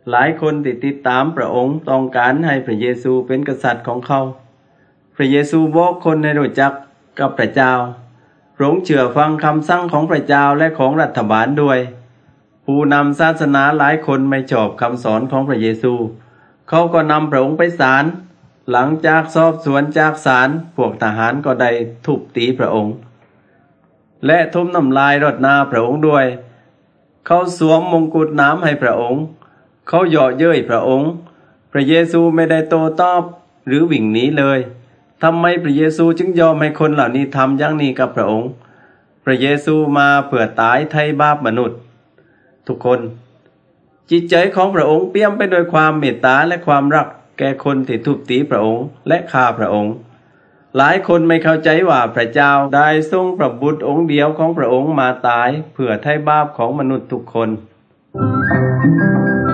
หลายคนที่ติดตามพระองค์ต้องการให้พระเยซูเป็นกษัตริย์ของเขาพระเยซูบอกคนให้รู้จักกับพระเจ้าพระองค์เชื่อฟังคำสั่งของพระเจ้าและของรัฐบาลด้วยผู้นำศาสนาหลายคนไม่ชอบคำสอนของพระเยซูเขาก็นำพระองค์ไปศาลหลังจากสอบสวนจากศาลพวกทหารก็ได้ทุบตีพระองค์และทุ่มน้ำลายรดหน้าพระองค์ด้วยเขาสวมมงกุฎน้ำให้พระองค์เขาเยาะเย้ยพระองค์พระเยซูไม่ได้โต้ตอบหรือวิ่งหนีเลยทำไมพระเยซูจึงยอมให้คนเหล่านี้ทำอย่างนี้กับพระองค์พระเยซูมาเพื่อตายไถ่บาปมนุษย์ทุกคนจิตใจของพระองค์เปี่ยมไปด้วยความเมตตาและความรักแก่คนที่ทุบตีพระองค์และฆ่าพระองค์หลายคนไม่เข้าใจว่าพระเจ้าได้ทรงพระบุตรองค์เดียวของพระองค์มาตายเพื่อไถ่บาปของมนุษย์ทุกคน